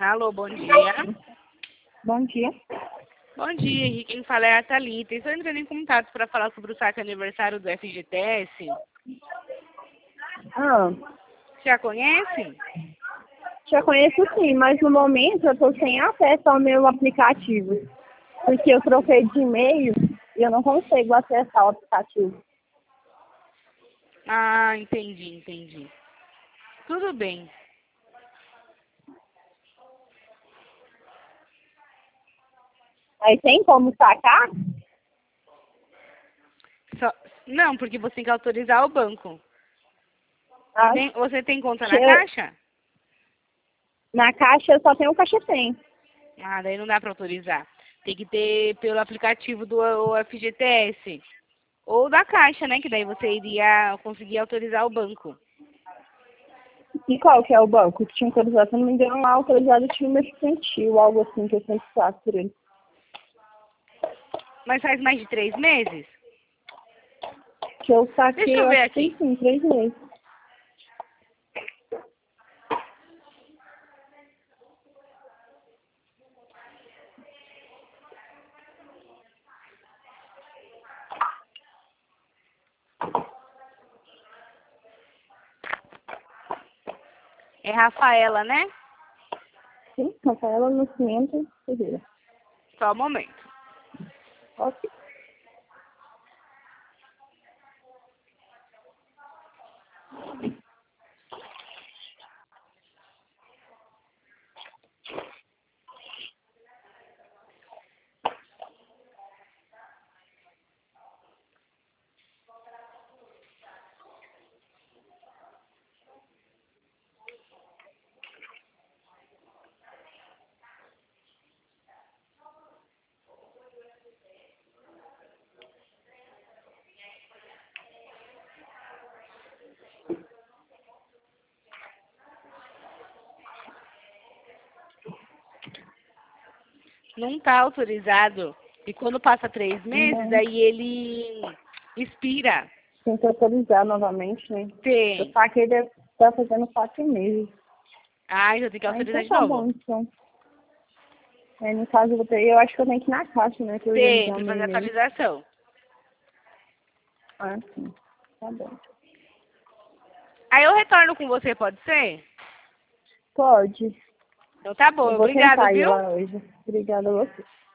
Alô, bom dia. Bom dia. Bom dia, Henrique. Quem fala é a Thalita. Estou entrando em contato para falar sobre o saque aniversário do FGTS. Ah, Já conhece? já conheço sim, mas no momento eu estou sem acesso ao meu aplicativo. Porque eu troquei de e-mail e eu não consigo acessar o aplicativo. Ah, entendi. Tudo bem. Aí tem como sacar? Não, porque você tem que autorizar o banco. Ah, Você tem conta na eu- Caixa? Na Caixa eu só tenho o Caixa Tem. Ah, daí não dá para autorizar. Tem que ter pelo aplicativo do FGTS. Ou da Caixa, né? Que daí você iria conseguir autorizar o banco. E qual que é o banco que tinha autorizado? Se não me engano, lá autorizado tinha uma estudantil, algo assim que eu sempre faço por ele. Mas faz mais de 3 meses? Que eu saquei, Deixa eu eu ver acho que aqui. tem sim, 3 meses. É Rafaela, né? Sim, Rafaela Nascimento Ferreira. Só um momento. Ok. Não está autorizado. E quando passa 3 meses, Uhum. aí ele expira. Tem que autorizar novamente, né? Eu Tem. saquei deve estar fazendo 4 meses. Ah, então tem que Ah, autorizar então de tá novo. bom, então. No caso, eu acho que eu tenho que ir na caixa, né? Que eu Tem, organizar o tem que meu fazer e-mail. atualização. Ah, sim. Tá bom. Aí eu retorno com você, pode ser? Pode. Então tá bom, Eu vou obrigado, tentar ir viu? lá hoje. Obrigada a você.